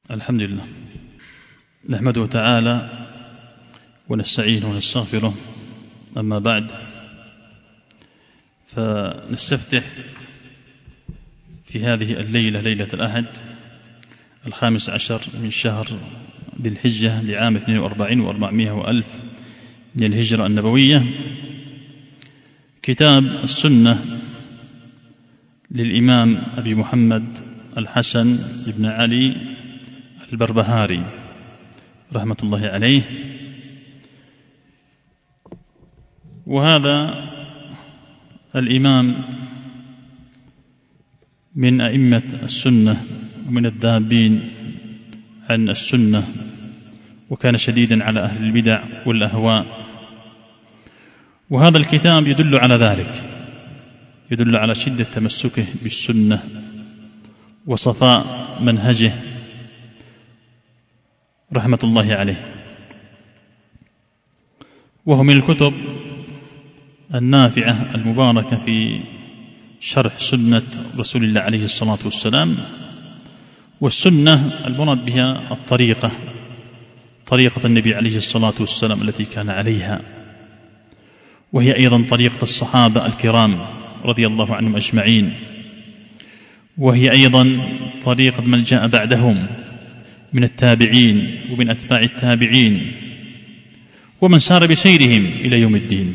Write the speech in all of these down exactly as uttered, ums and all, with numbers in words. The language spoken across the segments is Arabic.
الحمد لله نحمده تعالى ونستعينه ونستغفره. أما بعد، فنستفتح في هذه الليلة، ليلة الأحد الخامس عشر من شهر ذي الحجة لعام اثنين وأربعين وأربعمائة وألف من الهجرة النبوية، كتاب السنة للإمام أبي محمد الحسن بن علي البربهاري رحمة الله عليه. وهذا الإمام من أئمة السنة ومن الذابين عن السنة، وكان شديدا على أهل البدع والأهواء. وهذا الكتاب يدل على ذلك، يدل على شدة تمسكه بالسنة وصفاء منهجه رحمة الله عليه. وهو من الكتب النافعة المباركة في شرح سنة رسول الله عليه الصلاة والسلام. والسنة المراد بها الطريقة، طريقة النبي عليه الصلاة والسلام التي كان عليها، وهي أيضا طريقة الصحابة الكرام رضي الله عنهم أجمعين، وهي أيضا طريقة من جاء بعدهم من التابعين ومن أتباع التابعين ومن سار بسيرهم إلى يوم الدين.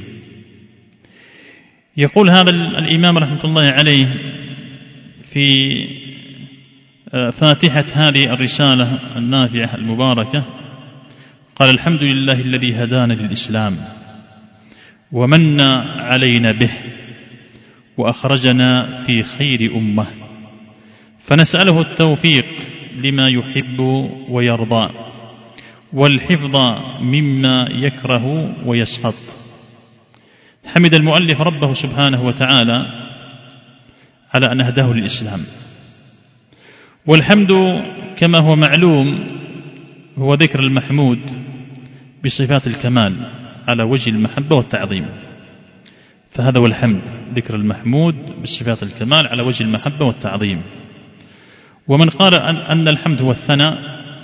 يقول هذا الإمام رحمة الله عليه في فاتحة هذه الرسالة النافعة المباركة، قال: الحمد لله الذي هدانا للإسلام ومن علينا به وأخرجنا في خير أمة، فنسأله التوفيق لما يحب ويرضى والحفظ مما يكره ويسخط. حمد المؤلف ربه سبحانه وتعالى على أن هداه للإسلام. والحمد كما هو معلوم هو ذكر المحمود بصفات الكمال على وجه المحبة والتعظيم، فهذا هو الحمد، ذكر المحمود بصفات الكمال على وجه المحبة والتعظيم. ومن قال أن الحمد هو الثناء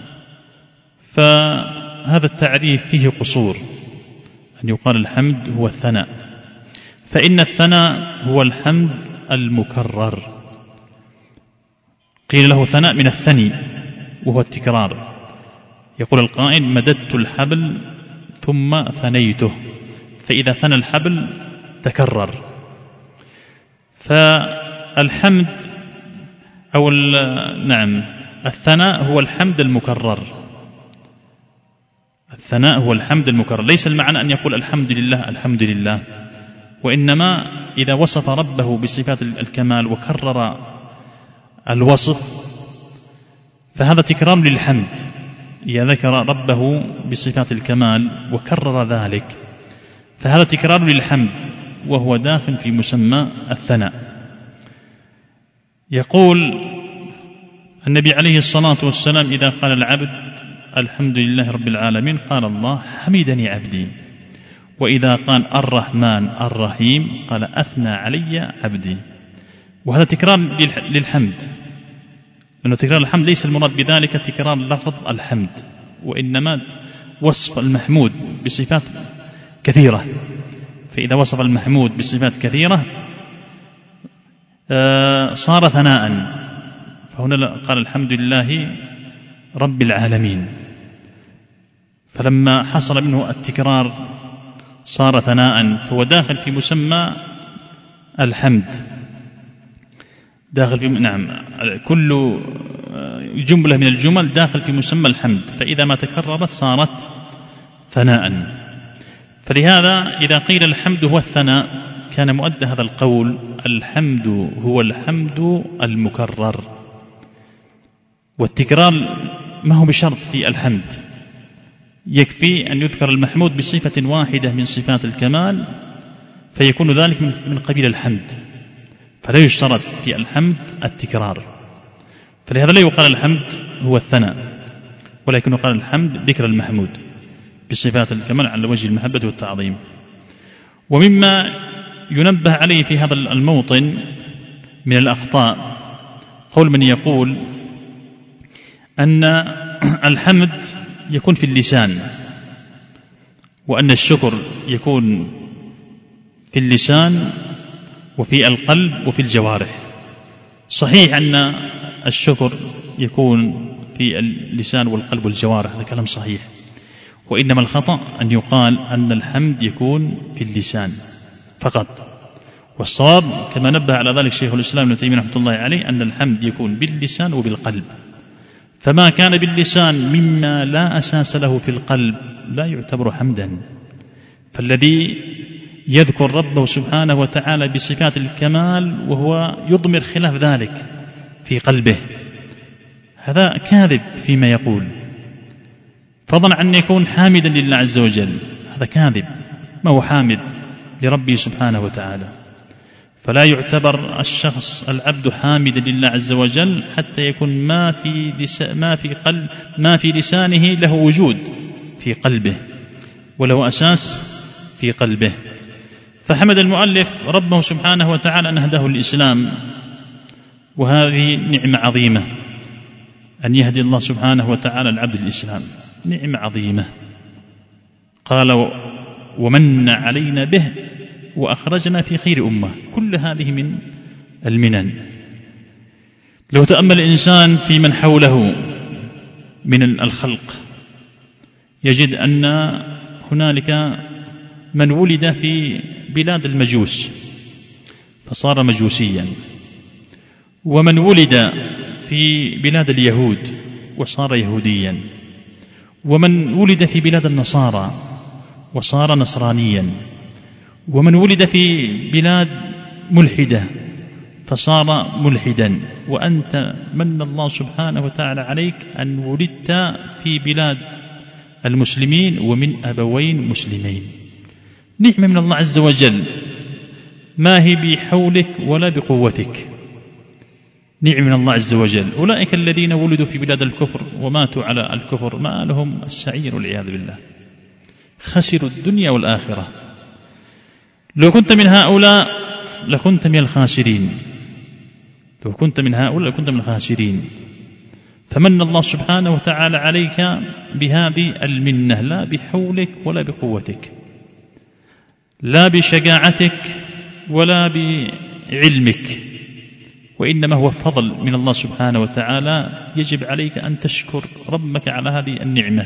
فهذا التعريف فيه قصور، أن يقال الحمد هو الثناء، فإن الثناء هو الحمد المكرر. قيل له ثناء من الثني وهو التكرار. يقول القائل: مددت الحبل ثم ثنيته، فإذا ثنى الحبل تكرر. فالحمد أو نعم الثناء هو الحمد المكرر، الثناء هو الحمد المكرر. ليس المعنى أن يقول الحمد لله الحمد لله، وإنما إذا وصف ربه بصفات الكمال وكرر الوصف فهذا تكرار للحمد. إذا ذكر ربه بصفات الكمال وكرر ذلك فهذا تكرار للحمد، وهو داخل في مسمى الثناء. يقول النبي عليه الصلاة والسلام: إذا قال العبد الحمد لله رب العالمين قال الله حمدني عبدي. وإذا قال الرحمن الرحيم قال أثنى علي عبدي. وهذا تكرار للحمد، لأنه تكرار الحمد ليس المراد بذلك تكرار لفظ الحمد، وإنما وصف المحمود بصفات كثيرة. فإذا وصف المحمود بصفات كثيرة صار ثناء. فهنا قال الحمد لله رب العالمين، فلما حصل منه التكرار صار ثناء، فهو داخل في مسمى الحمد، داخل في نعم كل جملة من الجمل داخل في مسمى الحمد، فإذا ما تكررت صارت ثناء. فلهذا إذا قيل الحمد هو الثناء كان مؤدى هذا القول الحمد هو الحمد المكرر. والتكرار ما هو بشرط في الحمد، يكفي أن يذكر المحمود بصفة واحدة من صفات الكمال فيكون ذلك من قبيل الحمد، فلا يشترط في الحمد التكرار. فلهذا لا يقال الحمد هو الثناء، ولكن يقال الحمد ذكر المحمود بصفات الكمال على وجه المحبة والتعظيم. ومما ينبه عليه في هذا الموطن من الأخطاء قول من يقول أن الحمد يكون في اللسان، وأن الشكر يكون في اللسان وفي القلب وفي الجوارح. صحيح أن الشكر يكون في اللسان والقلب والجوارح، هذا كلام صحيح، وإنما الخطأ أن يقال أن الحمد يكون في اللسان فقط، والصواب كما نبه على ذلك شيخ الإسلام ابن تيمية رحمة الله عليه أن الحمد يكون باللسان وبالقلب، فما كان باللسان مما لا أساس له في القلب لا يعتبر حمدا. فالذي يذكر ربه سبحانه وتعالى بصفات الكمال وهو يضمر خلاف ذلك في قلبه، هذا كاذب فيما يقول، فضلا أن يكون حامدا لله عز وجل، هذا كاذب، ما هو حامد لربه سبحانه وتعالى. فلا يعتبر الشخص العبد حامدا لله عز وجل حتى يكون ما في ما في قلب ما في لسانه له وجود في قلبه وله أساس في قلبه. فحمد المؤلف ربه سبحانه وتعالى أن هداه الإسلام، وهذه نعمة عظيمة أن يهدي الله سبحانه وتعالى العبد الإسلام، نعمة عظيمة. قال ومن علينا به وأخرجنا في خير أمة، كل هذه من المنن. لو تأمل الإنسان في من حوله من الخلق يجد أن هنالك من ولد في بلاد المجوس فصار مجوسيا، ومن ولد في بلاد اليهود وصار يهوديا، ومن ولد في بلاد النصارى وصار نصرانيا، ومن ولد في بلاد ملحدة فصار ملحدا. وأنت من الله سبحانه وتعالى عليك أن ولدت في بلاد المسلمين ومن أبوين مسلمين، نعمة من الله عز وجل، ما هي بحولك ولا بقوتك، نعمة من الله عز وجل. أولئك الذين ولدوا في بلاد الكفر وماتوا على الكفر ما لهم السعير والعياذ بالله، خسروا الدنيا والآخرة. لو كنت من هؤلاء لكنت من الخاسرين، لو كنت من هؤلاء لكنت من الخاسرين. فمن الله سبحانه وتعالى عليك بهذه المنة، لا بحولك ولا بقوتك، لا بشجاعتك ولا بعلمك، وإنما هو فضل من الله سبحانه وتعالى. يجب عليك أن تشكر ربك على هذه النعمة،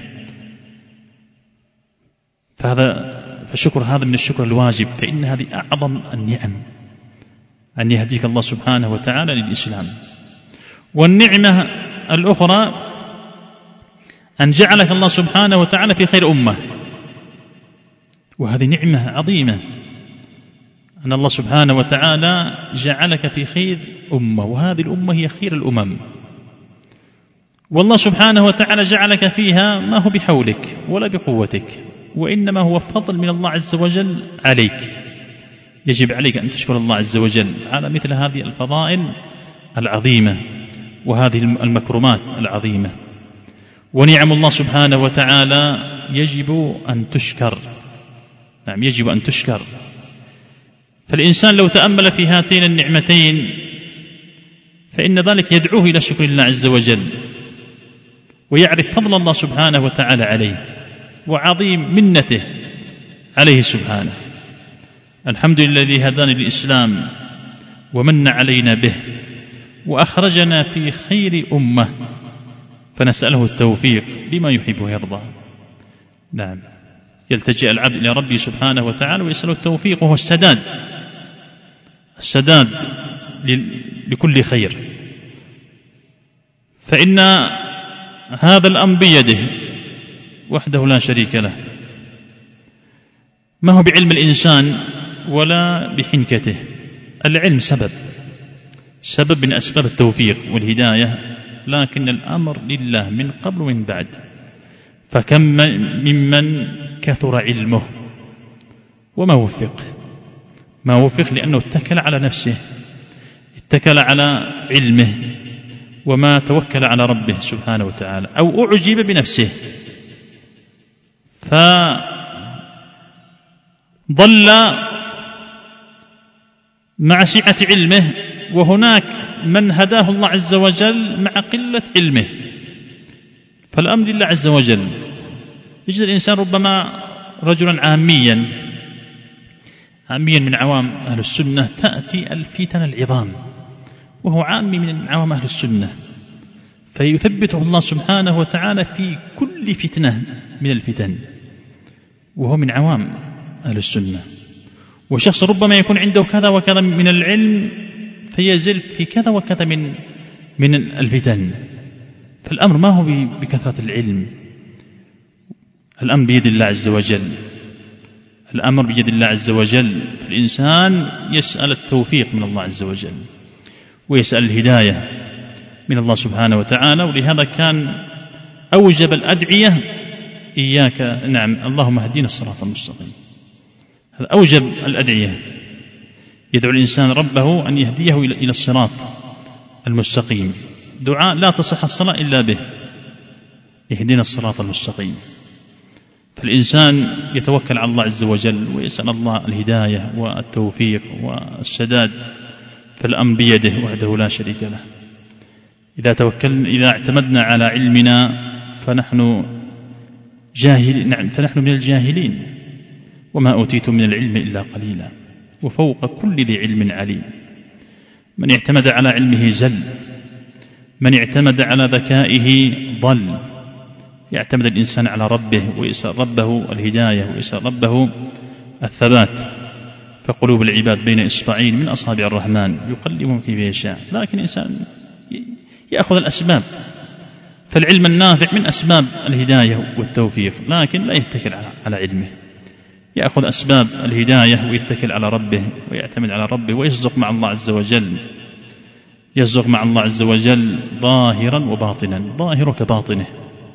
فهذا فشكر هذا من الشكر الواجب، فإن هذه أعظم النعم أن يهديك الله سبحانه وتعالى للإسلام. والنعمة الأخرى أن جعلك الله سبحانه وتعالى في خير أمة، وهذه نعمة عظيمة، أن الله سبحانه وتعالى جعلك في خير أمة، وهذه الأمة هي خير الأمم، والله سبحانه وتعالى جعلك فيها ما هو بحولك ولا بقوتك، وإنما هو فضل من الله عز وجل عليك. يجب عليك أن تشكر الله عز وجل على مثل هذه الفضائل العظيمة وهذه المكرمات العظيمة. ونعم الله سبحانه وتعالى يجب أن تشكر، نعم يجب أن تشكر. فالإنسان لو تأمل في هاتين النعمتين فإن ذلك يدعوه إلى شكر الله عز وجل، ويعرف فضل الله سبحانه وتعالى عليه وعظيم منته عليه سبحانه. الحمد لله الذي هدانا للإسلام ومن علينا به وأخرجنا في خير أمة، فنسأله التوفيق لما يحب ويرضى. نعم، يلتجئ العبد إلى ربه سبحانه وتعالى ويسأله التوفيق، وهو السداد، السداد لكل خير. فإن هذا الأمر بيده وحده لا شريك له، ما هو بعلم الإنسان ولا بحنكته. العلم سبب سبب من أسباب التوفيق والهداية، لكن الأمر لله من قبل ومن بعد. فكم ممن كثر علمه وما وفق، ما وفق لأنه اتكل على نفسه، اتكل على علمه، وما توكل على ربه سبحانه وتعالى، أو أعجب بنفسه فضل مع سعة علمه. وهناك من هداه الله عز وجل مع قلة علمه، فالأمر لله عز وجل. يجد الإنسان ربما رجلا عاميا عاميا من عوام أهل السنة، تأتي الفتن العظام وهو عامي من عوام أهل السنة، فيثبته الله سبحانه وتعالى في كل فتنة من الفتن وهو من عوام أهل السنة. وشخص ربما يكون عنده كذا وكذا من العلم فيزل في كذا وكذا من من الفتن. فالأمر ما هو بكثرة العلم، الأمر بيد الله عز وجل، الأمر بيد الله عز وجل. فالإنسان يسأل التوفيق من الله عز وجل ويسأل الهداية من الله سبحانه وتعالى. ولهذا كان أوجب الأدعية إياك نعم اللهم اهدنا الصراط المستقيم، هذا أوجب الأدعية. يدعو الإنسان ربه أن يهديه إلى الصراط المستقيم، دعاء لا تصح الصلاة إلا به، اهدنا الصراط المستقيم. فالإنسان يتوكل على الله عز وجل ويسأل الله الهداية والتوفيق والسداد، فالأمر بيده وحده لا شريك له. إذا توكلنا إذا اعتمدنا على علمنا فنحن جاهل نعم فنحن من الجاهلين، وما أوتيتم من العلم إلا قليلا، وفوق كل ذي علم عليم. من اعتمد على علمه زل، من اعتمد على ذكائه ضل. يعتمد الإنسان على ربه ويسأل ربه الهداية ويسأل ربه الثبات. فقلوب العباد بين إصبعين من أصابع الرحمن يقلبهم كيف يشاء، لكن الإنسان يأخذ الأسباب. فالعلم النافع من أسباب الهداية والتوفيق، لكن لا يتكل على علمه، يأخذ أسباب الهداية ويتكل على ربه ويعتمد على ربه ويصدق مع الله عز وجل، يصدق مع الله عز وجل ظاهرا وباطنا، ظاهر كباطنه.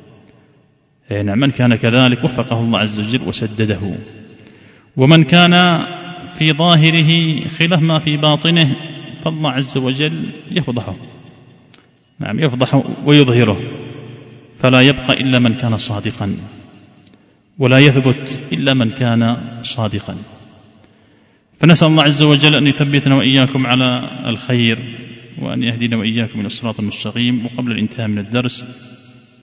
نعم من كان كذلك وفقه الله عز وجل وسدده، ومن كان في ظاهره خلاف ما في باطنه فالله عز وجل يفضحه، نعم يفضحه ويظهره، فلا يبقى إلا من كان صادقا، ولا يثبت إلا من كان صادقا. فنسأل الله عز وجل أن يثبتنا وإياكم على الخير، وأن يهدينا وإياكم إلى الصراط المستقيم. وقبل الانتهاء من الدرس